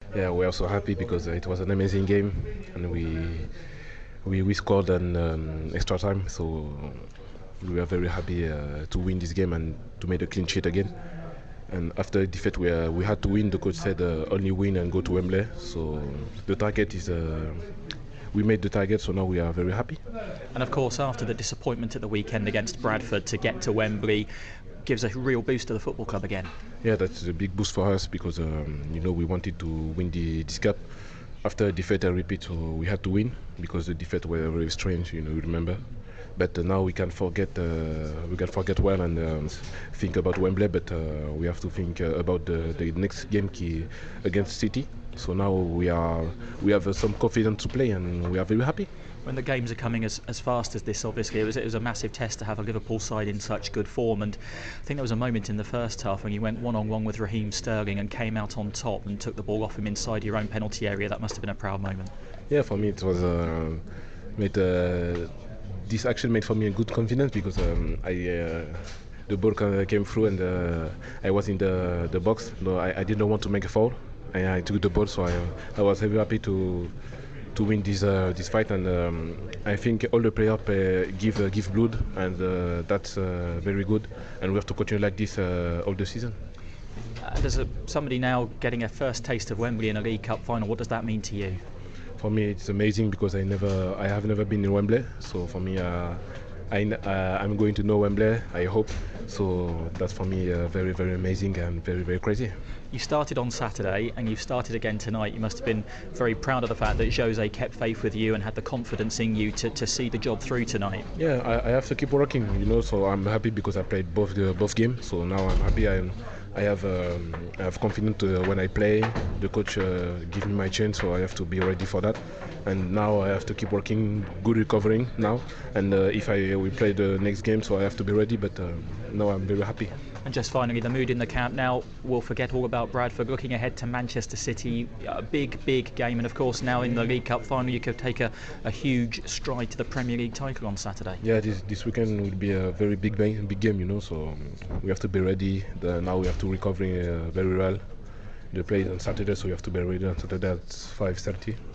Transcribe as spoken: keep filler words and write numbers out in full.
Yeah, we are so happy because uh, it was an amazing game, and we we, we scored an um, extra time, so we were very happy uh, to win this game and to make a clean sheet again. And after defeat, we uh, we had to win. The coach said uh, only win and go to Wembley. So the target is. Uh, we made the target, so now we are very happy. And of course, after the disappointment at the weekend against Bradford, to get to Wembley gives a real boost to the football club again. Yeah, that's a big boost for us because um, you know we wanted to win the this cup. After a defeat, I repeat, so we had to win because the defeat were very strange. You know, you remember. But uh, now we can forget. Uh, we can forget well and um, think about Wembley. But uh, we have to think uh, about the, the next game key against City. So now we are we have uh, some confidence to play, and we are very happy. When the games are coming as, as fast as this, obviously, it was, it was a massive test to have a Liverpool side in such good form. And I think there was a moment in the first half when you went one-on-one with Raheem Sterling and came out on top and took the ball off him inside your own penalty area. That must have been a proud moment. Yeah, for me it was uh, made, uh, this action made for me a good confidence because um, I uh, the ball came through and uh, I was in the the box. No, I, I didn't want to make a foul. I, I took the ball, so I, I was very happy to. to win this uh, this fight, and um, I think all the players uh, give uh, give blood, and uh, that's uh, very good, and we have to continue like this uh, all the season. And as a, somebody now getting a first taste of Wembley in a League Cup final, what does that mean to you? For me, it's amazing because I never I have never been in Wembley, so for me, uh, I uh, I'm going to know Wembley, I hope. So that's for me uh, very very amazing and very very crazy. You started on Saturday and you've started again tonight. You must have been very proud of the fact that Jose kept faith with you and had the confidence in you to, to see the job through tonight. Yeah, I, I have to keep working, you know. So I'm happy because I played both the both games. So now I'm happy. I I have um, I have confidence uh, when I play. The coach uh, give me my chance, so I have to be ready for that. And now I have to keep working, good recovering now. And uh, if I we play the next game, so I have to be ready. But uh, now I'm very happy. And just finally, the mood in the camp now. We'll forget all about Bradford. Looking ahead to Manchester City, a big, big game, and of course now in the League Cup final, you could take a, a huge stride to the Premier League title on Saturday. Yeah, this this weekend will be a very big big, big game, you know. So we have to be ready. The, now we have to recover uh, very well. The play on Saturday, so we have to be ready on Saturday at five thirty.